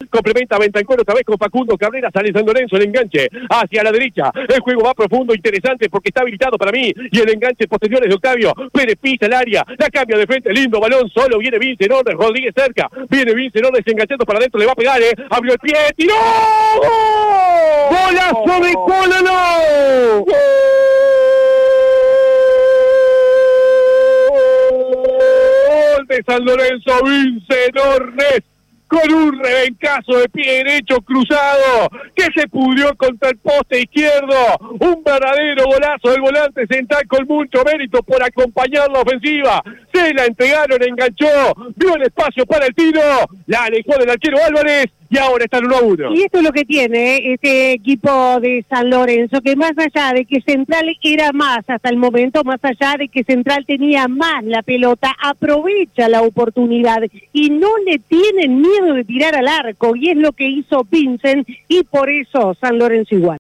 complementa a Bentancur otra vez con Facundo Cabrera, sale San Lorenzo, el enganche hacia la derecha, el juego va profundo, interesante porque está habilitado para mí, y el enganche posterior es de Octavio, Pérez pisa el área, la cambia de frente, lindo balón, solo viene Vince Nordes, Rodríguez cerca, viene Vince Nordes enganchando para adentro, le va a pegar, abrió el pie, tiró, ¡golazo de Colano! ¡Gol de San Lorenzo, Vince Nordes! Con un rebencazo de pie derecho cruzado, que se pudrió contra el poste izquierdo, un verdadero golazo del volante central con mucho mérito por acompañar la ofensiva, se la entregaron, enganchó, vio el espacio para el tiro, la alejó del arquero Álvarez, y ahora está el 1-1. Y esto es lo que tiene este equipo de San Lorenzo, que más allá de que Central era más hasta el momento, más allá de que Central tenía más la pelota, aprovecha la oportunidad y no le tienen miedo de tirar al arco, y es lo que hizo Vincent, y por eso San Lorenzo igual.